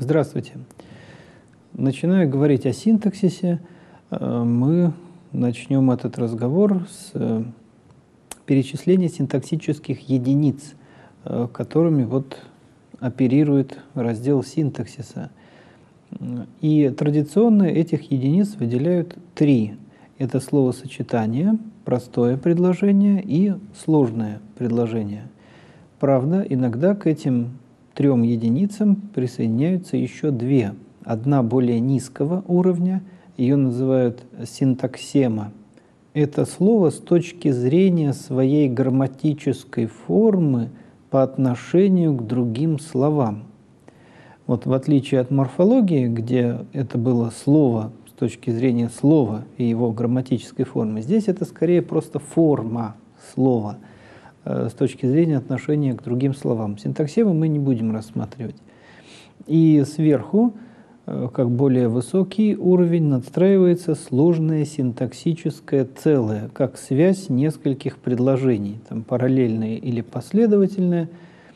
Здравствуйте. Начиная говорить о синтаксисе, мы начнем этот разговор с перечисления синтаксических единиц, которыми оперирует раздел синтаксиса. И традиционно этих единиц выделяют три. Это словосочетание, простое предложение и сложное предложение. Правда, иногда к этим трем единицам присоединяются еще две. Одна более низкого уровня, ее называют синтаксема. Это слово с точки зрения своей грамматической формы по отношению к другим словам. В отличие от морфологии, где это было слово с точки зрения слова и его грамматической формы, здесь это скорее просто форма слова с точки зрения отношения к другим словам. Синтаксему мы не будем рассматривать. И сверху, как более высокий уровень, надстраивается сложное синтаксическое целое, как связь нескольких предложений, параллельное или последовательное.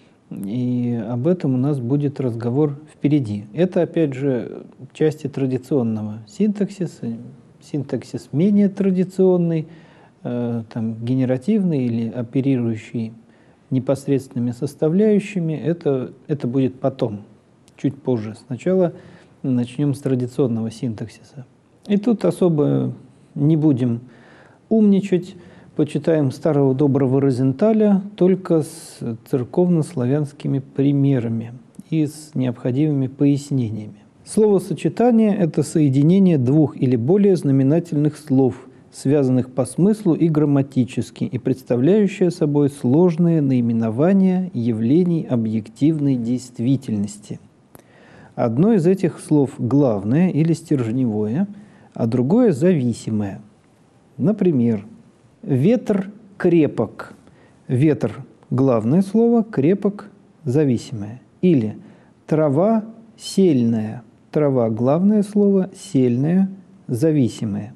И об этом у нас будет разговор впереди. Это, опять же, части традиционного синтаксиса. Синтаксис менее традиционный, генеративный или оперирующий непосредственными составляющими. Это будет потом, чуть позже. Сначала начнем с традиционного синтаксиса. И тут особо не будем умничать. Почитаем старого доброго Розенталя только с церковнославянскими примерами и с необходимыми пояснениями. Словосочетание – это соединение двух или более знаменательных слов, связанных по смыслу и грамматически, и представляющее собой сложные наименования явлений объективной действительности. Одно из этих слов главное или стержневое, а другое зависимое. Например, ветер крепок. Ветер – главное слово, крепок – зависимое. Или трава сельная. Трава – главное слово, сельная – зависимое.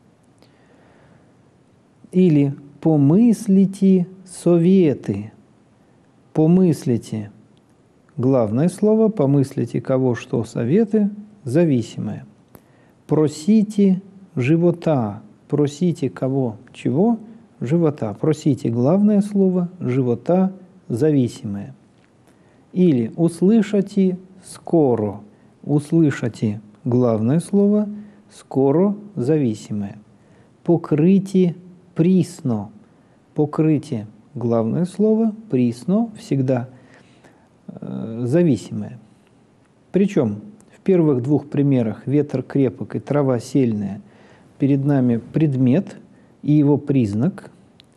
Или помыслите советы. Помыслите – главное слово, помыслите кого, что, советы – зависимое. Просите живота. Просите кого, чего, живота. Просите главное слово, живота зависимое. Или услышите скоро. Услышите главное слово, скоро зависимое. Покрытие присно. Покрытие главное слово, присно всегда зависимое. Причем в первых двух примерах ветер крепок и трава сельная перед нами предмет и его признак.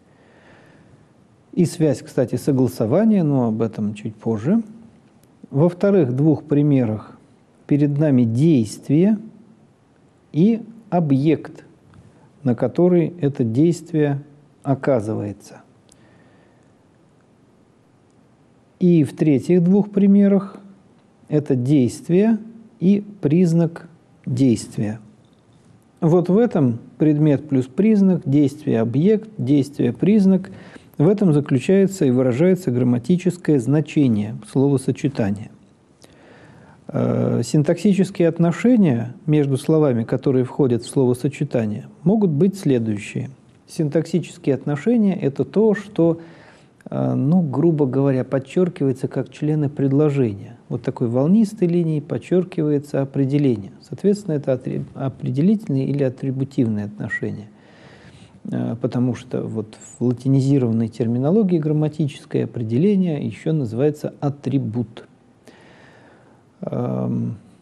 И связь, кстати, согласования, но об этом чуть позже. Во вторых двух примерах перед нами действие и объект, на который это действие оказывается. И в третьих двух примерах это действие и признак действия. В этом предмет плюс признак, действие, объект, действие, признак. В этом заключается и выражается грамматическое значение словосочетания. Синтаксические отношения между словами, которые входят в словосочетание, могут быть следующие. Синтаксические отношения – это то, что, грубо говоря, подчеркивается как члены предложения. Такой волнистой линией подчеркивается определение. Соответственно, это определительные или атрибутивные отношения. Потому что в латинизированной терминологии грамматическое определение еще называется атрибут. То,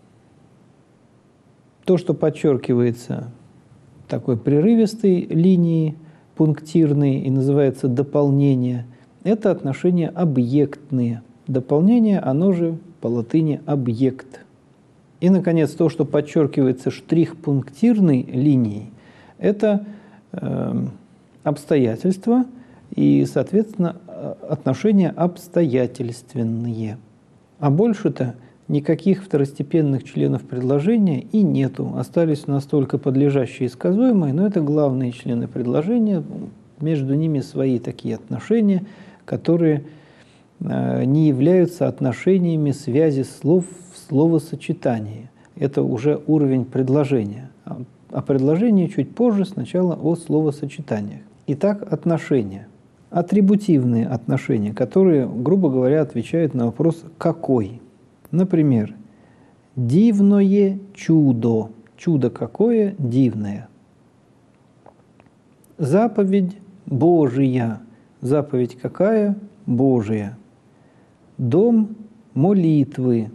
что подчеркивается такой прерывистой линией, пунктирной, и называется дополнение, это отношения объектные. Дополнение, оно же по латыни объект. И, наконец, то, что подчеркивается штрих-пунктирной линией, это обстоятельства и, соответственно, отношения обстоятельственные. А больше-то никаких второстепенных членов предложения и нету. Остались у нас только подлежащие и сказуемые, но это главные члены предложения. Между ними свои такие отношения, которые не являются отношениями связи слов в словосочетании. Это уже уровень предложения. А предложение чуть позже, сначала о словосочетаниях. Итак, отношения. Атрибутивные отношения, которые, грубо говоря, отвечают на вопрос «какой?». Например, «дивное чудо». Чудо какое? Дивное. Заповедь Божия. Заповедь какая? Божия. Дом молитвы.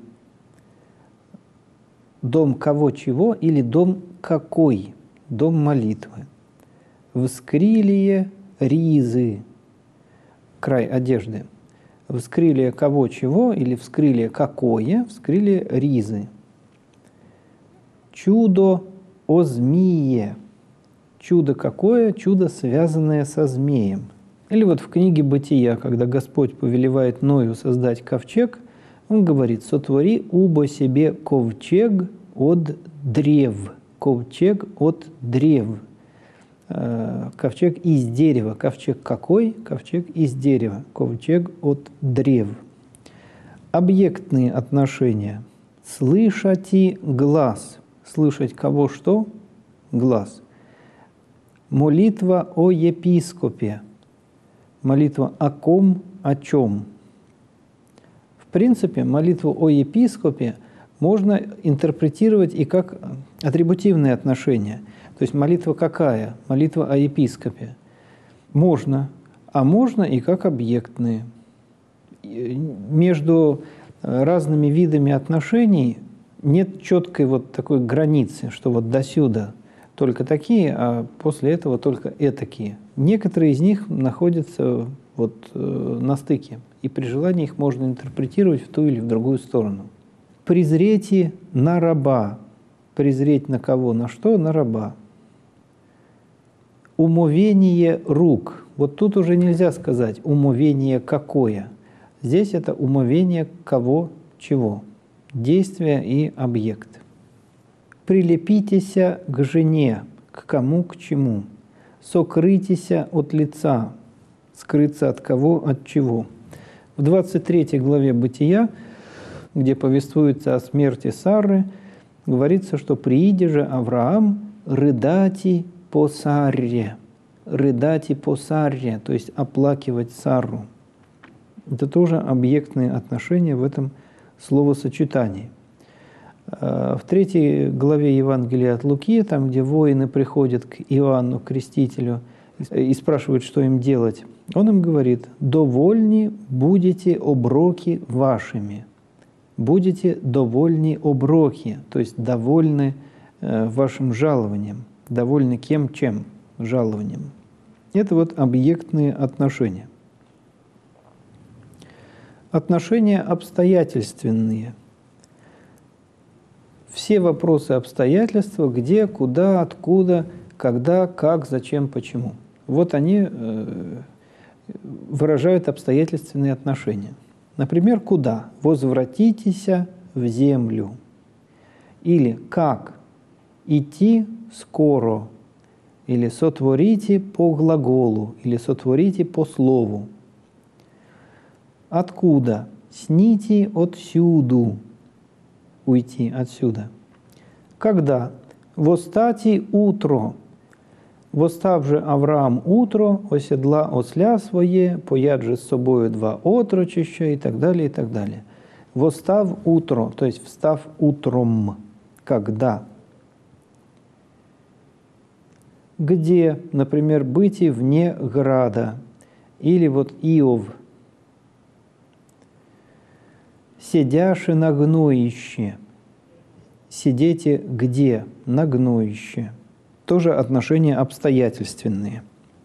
Дом кого чего или дом какой? Дом молитвы. Вскрылие ризы. Край одежды. Вскрылие кого чего или вскрылие какое? Вскрылие ризы. Чудо о змее. Чудо какое? Чудо, связанное со змеем. Или вот в книге «Бытия», когда Господь повелевает Ною создать ковчег, Он говорит: «Сотвори убо себе ковчег от древ». Ковчег от древ. Ковчег из дерева. Ковчег какой? Ковчег из дерева. Ковчег от древ. Объектные отношения. Слышати глаз. Слышать кого что? Глаз. Молитва о епископе. Молитва о ком, о чем. В принципе, молитву о епископе можно интерпретировать и как атрибутивные отношения. То есть молитва какая? Молитва о епископе. Можно, а можно и как объектные. Между разными видами отношений нет четкой вот такой границы, что вот досюда только такие, а после этого только этакие. Некоторые из них находятся вот на стыке, и при желании их можно интерпретировать в ту или в другую сторону. Презрете на раба. Презреть на кого? На что? На раба. Умовение рук. Вот тут уже нельзя сказать умовение какое. Здесь это умовение кого, чего. Действие и объект. Прилепитеся к жене, к кому, к чему. Сокрытеся от лица, скрыться от кого, от чего. В 23 главе Бытия, где повествуется о смерти Сары, говорится, что «прииде же Авраам рыдати по Сарре». Рыдати по Сарре, то есть оплакивать Сарру. Это тоже объектные отношения в этом словосочетании. В 3 главе Евангелия от Луки, там, где воины приходят к Иоанну Крестителю и спрашивают, что им делать, он им говорит: «Довольни будете оброки вашими». Будете довольны оброки, то есть довольны вашим жалованием. Довольны кем, чем? Жалованием. Это вот объектные отношения. Отношения обстоятельственные. Все вопросы обстоятельства: где, куда, откуда, когда, как, зачем, почему. Вот они выражают обстоятельственные отношения. Например, куда? Возвратитесь в землю. Или как? Идти скоро. Или сотворите по глаголу. Или сотворите по слову. Откуда? Сните отсюду. Уйти отсюда. Когда? Восстати утро. Восстав же Авраам утро, оседла осля своє, пояд же з собою 2 отрочища и так далее, и так далее. Восстав утро, то есть встав утром. Когда? Где, например, быть вне града. Или вот Иов. Сидяши на гноище. Сидите где? На гноище. Тоже отношения обстоятельственные.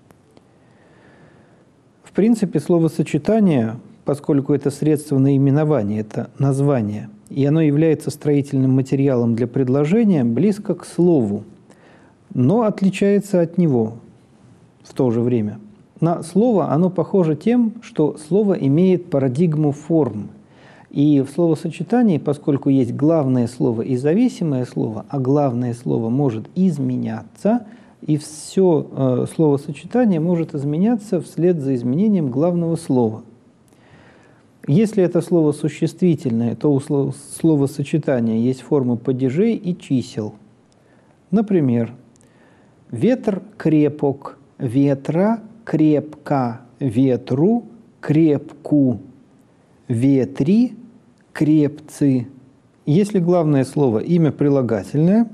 В принципе, словосочетание, поскольку это средство наименования, это название, и оно является строительным материалом для предложения, близко к слову, но отличается от него в то же время. На слово оно похоже тем, что слово имеет парадигму форм. И в словосочетании, поскольку есть главное слово и зависимое слово, а главное слово может изменяться, и все словосочетание может изменяться вслед за изменением главного слова. Если это слово существительное, то у словосочетания есть формы падежей и чисел. Например, ветр крепок, ветра крепка, ветру крепку, ветри крепцы. Если главное слово имя прилагательное,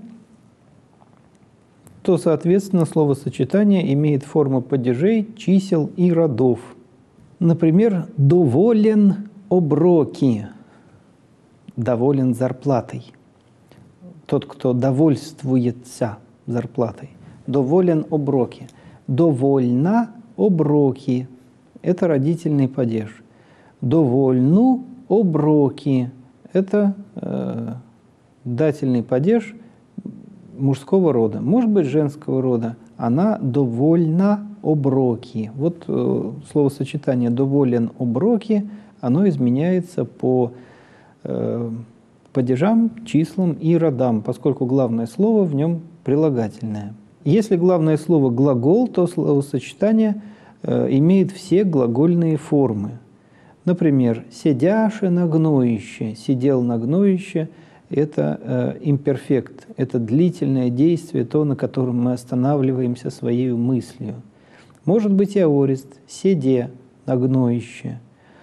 то, соответственно, словосочетание имеет форму падежей, чисел и родов. Например, доволен оброки, доволен зарплатой. Тот, кто довольствуется зарплатой. Доволен оброки. Довольна оброки. Это родительный падеж. Довольну оброки. Это дательный падеж мужского рода. Может быть, женского рода. Она довольна оброки. Вот словосочетание «доволен оброки», оно изменяется по падежам, числам и родам, поскольку главное слово в нем прилагательное. Если главное слово глагол, то словосочетание имеет все глагольные формы. Например, «сидяше на гноище», «сидел на гноище» – это имперфект, это длительное действие, то, на котором мы останавливаемся своей мыслью. Может быть и аорист «седе на гноище».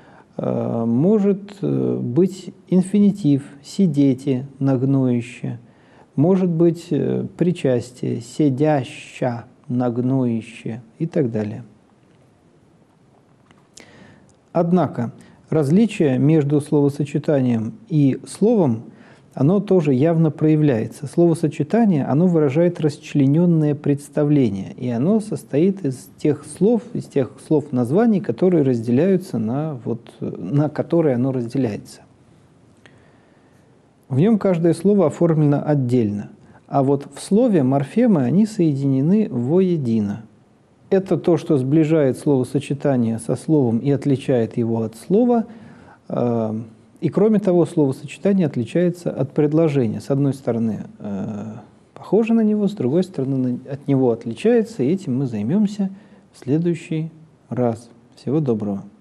Может быть инфинитив «сидете на гноище». Может быть причастие «седяща на гноище» и так далее. Однако различие между словосочетанием и словом, оно тоже явно проявляется. Словосочетание, оно выражает расчлененное представление, и оно состоит из тех слов названий, которые разделяются на которые оно разделяется. В нем каждое слово оформлено отдельно, а вот в слове морфемы, они соединены воедино. Это то, что сближает словосочетание со словом и отличает его от слова. И кроме того, словосочетание отличается от предложения. С одной стороны, похоже на него, с другой стороны, от него отличается. И этим мы займемся в следующий раз. Всего доброго.